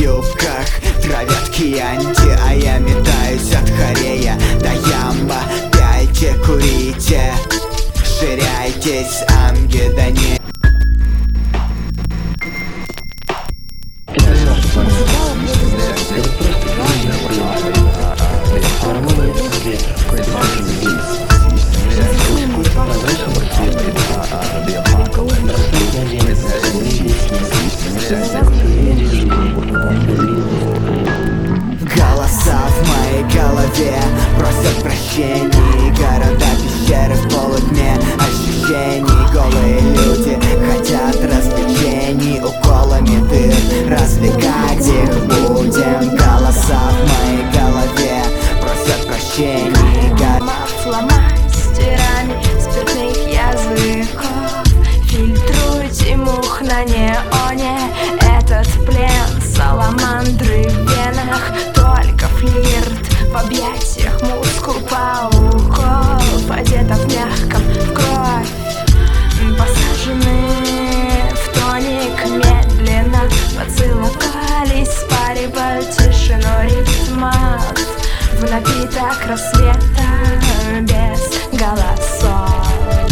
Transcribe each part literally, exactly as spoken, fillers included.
юбках травят кьянти, а я метаюсь от Хорея до Ямба. Пейте, курите, ширяйтесь, амги да не. Голоса в моей голове просят прощений. Города, пещеры в полутьме ощущений. Голые люди хотят развлечений, уколами дыр развлекать их будем. Голоса в моей голове просят прощений. Фломастерами спиртных языков фильтруйте мух на неоне. Этот плен саламандры в венах, только флирт в объятиях мускул пауков. Одета в мягком, в кровь посажены в тоник медленно. Поцеловались, спаривая тишину ритмов в напиток рассвета без голосов.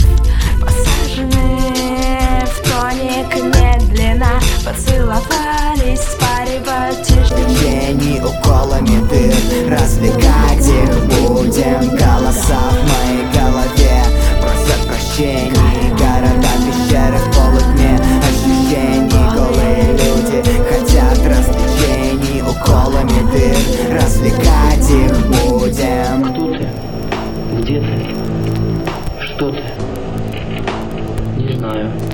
Посажены в тоник медленно. Поцеловались, спаривая тишину. Тени уколами дыр развлекать их будем. Голоса в моей голове просят прощений. Города, пещеры в полутьме ощущений. Голые люди хотят развлечений, уколами дыр развлекать их будем. Кто ты? Где ты? Что ты? Не знаю.